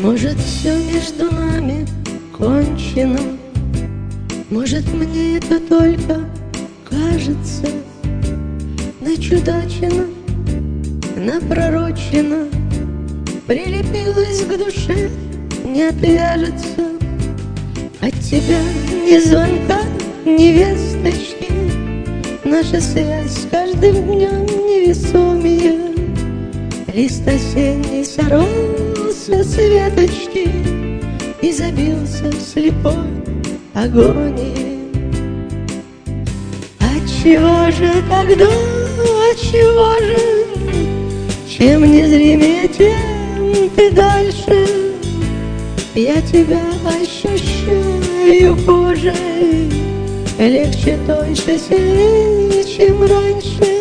Может, все между нами кончено, может, мне это только кажется. Начудачено, напророчено, прилепилась к душе, не отвяжется. От тебя ни звонка, ни весточки, наша связь с каждым днем невесомее. Лист осенний сорвался с веточки и забился в слепой агонии. Отчего же тогда, отчего же, чем незримее, тем ты дальше? Я тебя ощущаю кожей, легче, тоньше, сильнее, чем раньше.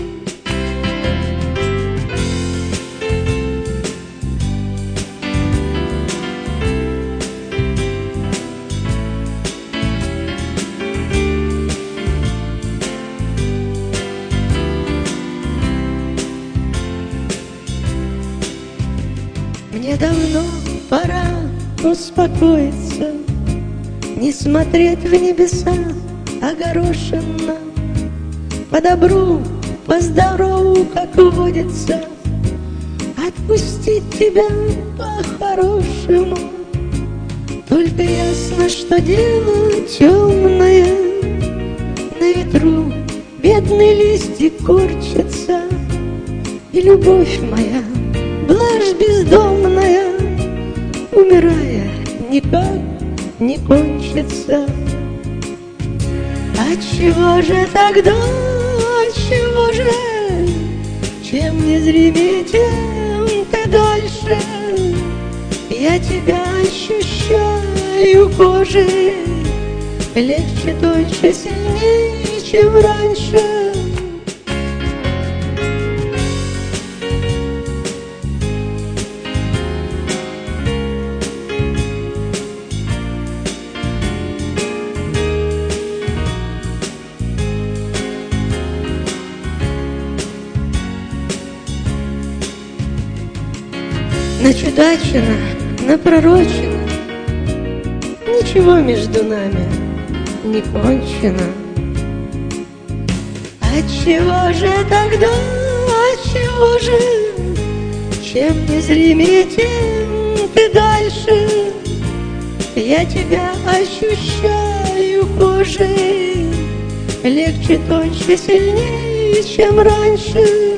Мне давно пора успокоиться, не смотреть в небеса огорошенно, по добру, по здорову, как водится, отпустить тебя по-хорошему. Только ясно, что дело темное, на ветру бедный листик корчится, и любовь моя, блажь бездомная, умирая, никак не кончится. Отчего же тогда, отчего же, чем незримее, тем ты дальше? Я тебя ощущаю кожей, легче, тоньше, сильнее, чем раньше. Начудачено, напророчено, ничего между нами не кончено. Отчего же тогда, отчего же, чем незримее, тем ты дальше? Я тебя ощущаю кожей, легче, тоньше, сильнее, чем раньше.